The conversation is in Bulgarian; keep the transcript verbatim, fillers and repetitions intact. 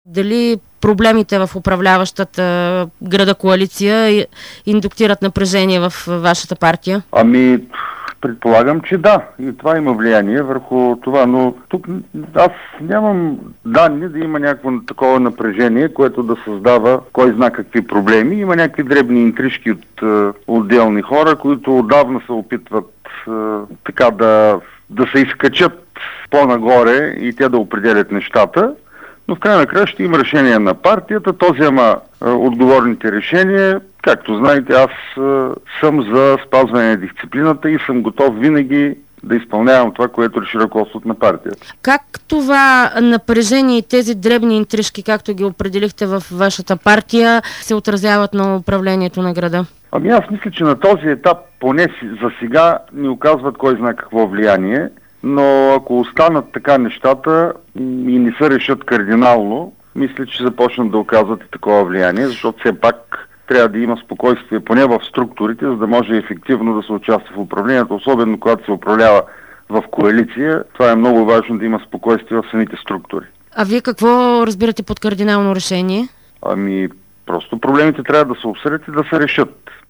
Дали проблемите в управляващата града коалиция индуктират напрежение в вашата партия? Ами, предполагам, че да. И това има влияние върху това, но тук аз нямам данни да има някакво такова напрежение, което да създава кой знае какви проблеми. Има някакви дребни интрижки от е, отделни хора, които отдавна се опитват е, така да, да се изкачат по-нагоре и те да определят нещата. Но в край на края ще има решение на партията. То взема е, отговорните решения. Както знаете, аз е, съм за спазване на дисциплината и съм готов винаги да изпълнявам това, което реши ръководството на партията. Как това напрежение и тези дребни интрижки, както ги определихте в вашата партия, се отразяват на управлението на града? Ами аз мисля, че на този етап, поне за сега, ни оказват кой знае какво влияние. Но ако останат така нещата и не се решат кардинално, мисля, че започнат да оказват и такова влияние, защото все пак трябва да има спокойствие, поне в структурите, за да може ефективно да се участва в управлението, особено когато се управлява в коалиция. Това е много важно да има спокойствие в самите структури. А вие какво разбирате под кардинално решение? Ами, просто проблемите трябва да се обсъдят и да се решат.